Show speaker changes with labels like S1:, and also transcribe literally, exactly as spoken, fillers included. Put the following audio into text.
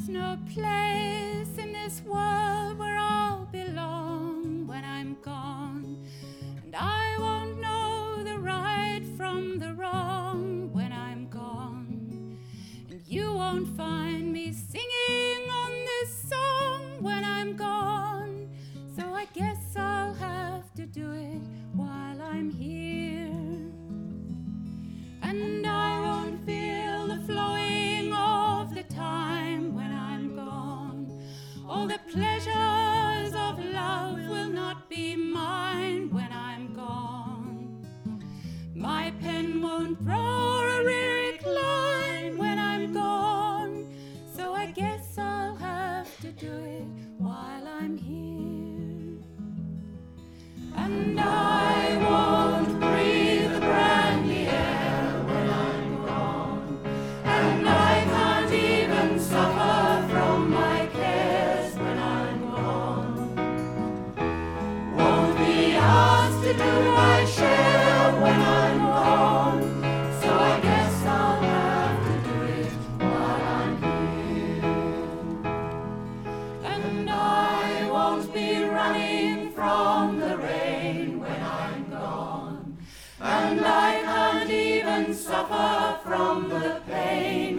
S1: there's no place in this world where I'll belong when I'm gone. And I won't know the right from the wrong when I'm gone. And you won't find me singing on this song when I'm gone. So I guess I'll have to do it while I'm here. And I won't feel the flowing of the time when I'm gone. All the pleasures of love will not be mine when I'm gone. My pen won't draw a lyric line when I'm gone. So I guess I'll have to do it while I'm here. And I won't breathe the brandy air when I'm gone. And I can't even suffer from my cares when I'm gone. Won't be asked to do my share when I'm gone. So I guess I'll have to do it while I'm here. And I won't be running from the rain when I'm gone. And I can't even suffer from the pain